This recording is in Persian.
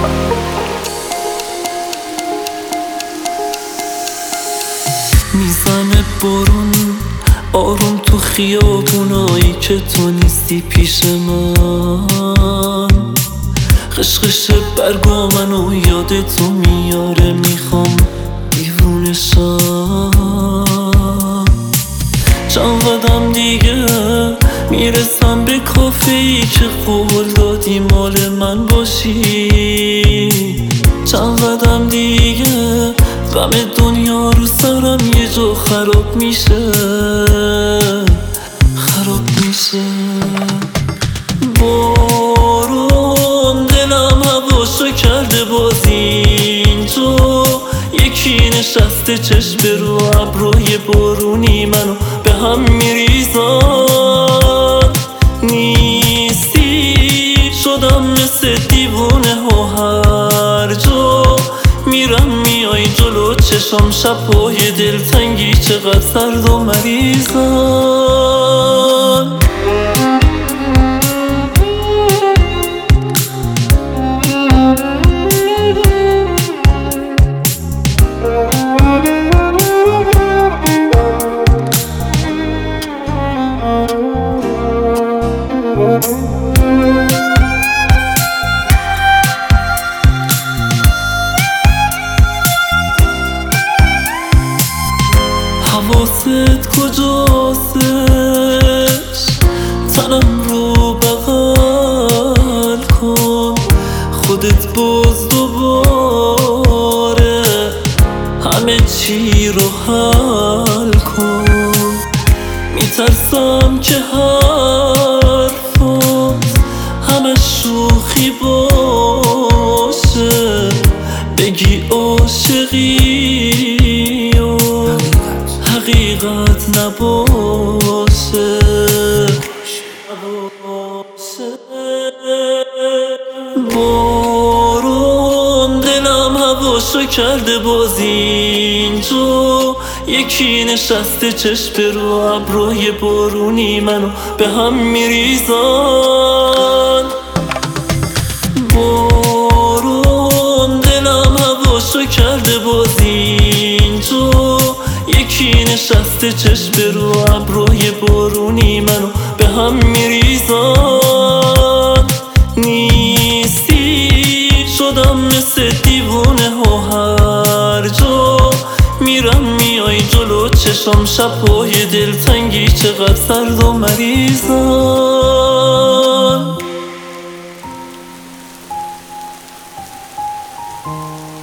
میزنه بارون آروم تو خیابونایی که تو نیستی پیش من. خشخش برگا منو یاد تو میاره، میخوام دیوونه شم. چند قدم دیگه میرسم به کافه‌ای که قول دادی مال من باشی. چند قدم دیگه غم دنیا رو سرم یه جا خراب میشه، خراب میشه. بارون دلم هواشو کرده باز اینجا، یکی نشسته چشم رو ابروی بارونی منو به هم میریزن. نیستی شدم مثل دیوونه ها، هر جا میرم میای جلو چشم، شبهای دلتنگی چقدر سرد و مریضن. حواست کجاستش؟ تنم رو بغل کن، خودت باز دوباره همه چی رو حل کن. میترسم که حرفات همه شوخی باشه، بگی عاشقی و حقیقت نباشه. بارون دلم هواشو کرده باز اینجا، یکی نشسته چشم رو ابروی بارونی منو به هم میریزن. بارون دلم هواشو کرده باز اینجا، یکی نشسته چشم رو ابروی بارونی منو به هم میریزن. نیستی شدم مثل دیوونه ها، هر جا میرم میای جلو چشم، شبهای دلتنگی چقدر سرد و مریضن.